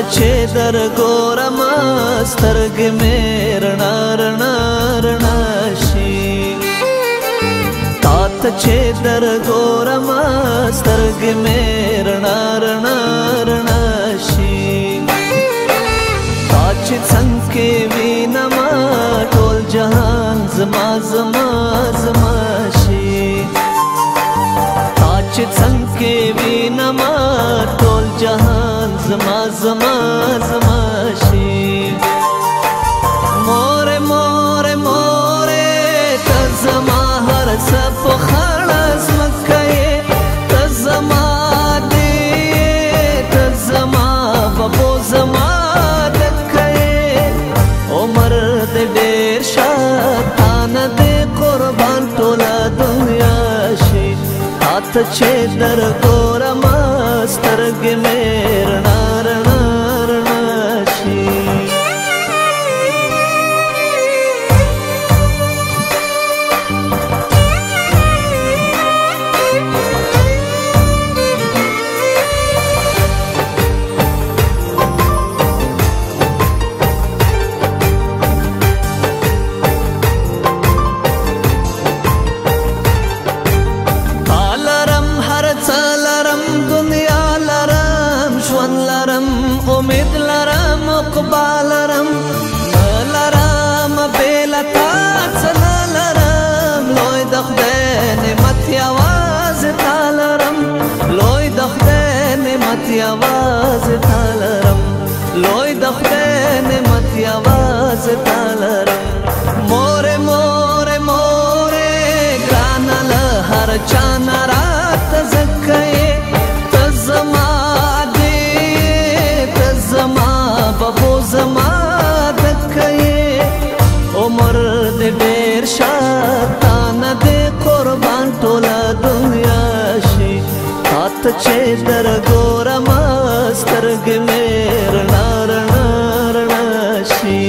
چې در ګورم سترګې مې رڼا رڼا رڼا شي تا ته چې در ګورم سترګې مې رڼا رڼا رڼا شي تا چې څنګ کې وینم ټول جهان زما زما زما شي تا چې څنګ کې وینم ټول جهان زما زما زما شي مور مور مور ته زما هر څه په خړه ځمکه یې ته زما دې ته زما ببو زما دکه یې عمر دې ډېر شه تانه دې قربان ټوله دنیا شي تا ته چې در ګورم سترګې مې رڼا رڼا رڼا شي امید لرم اقبال لرم لرم بیله تا څه نه لرم لوی د خدای نعمت یوازې تا لرم لوی د خدای نعمت یوازې تا لرم لوی د خدای نعمت یوازې تا لرم مورې مورې مورې ګرانه له هر چا نه راته ځکه یې ته زما ببو زما دکه یې عمر دې ډېر شه تانه دې قربان ټوله دنیا شي تا ته چې در ګورم سترګې مې رڼا رڼا رڼا شي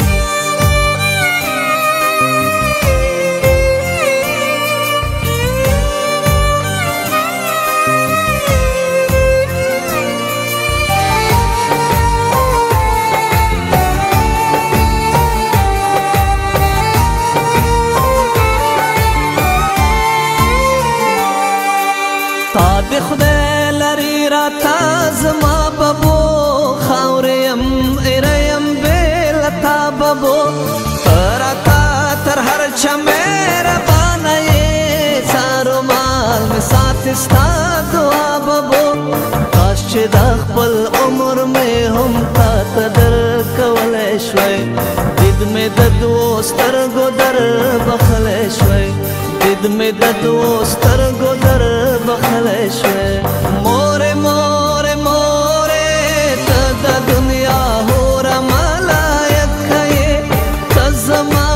د خدای لري راته زما ببو خاورې یم ایره یم بېله تا ببو ته راته تر هر چا مهربانه یې سارو مال مې ساتې ستا دعا ببو کاش چې دا خپل عمر مې هم تا ته درکولی شوی دید مې د دوو سترګو در بخلی شوی دید مې د دوو سترګو در بخلی شوی مورې مورې مورې ته د دنیا هوره ملایکه یې ته زما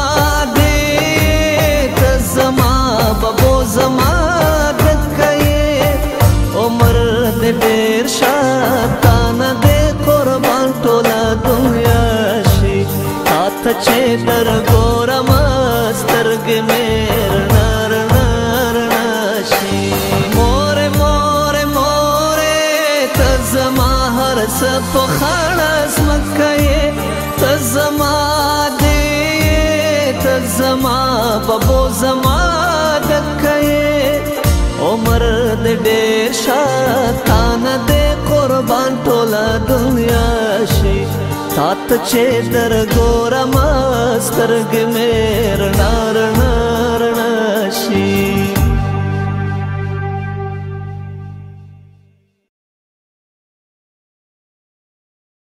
دې ته زما ببو زما دکه یې عمر دې ډېر شه تانه دې قربان ټوله دنیا شي تا ته چې در ګورم سترګې مې رڼا رڼا رڼا شي مورې مورې مورې ته زما هر څه په خړه ځمکه یې ته زما دې ته زما ببو زما دکه یې عمر دې ډېر شه تانه دې قربان ټوله دنیا شي تا ته چې در ګورم سترګې مې رڼا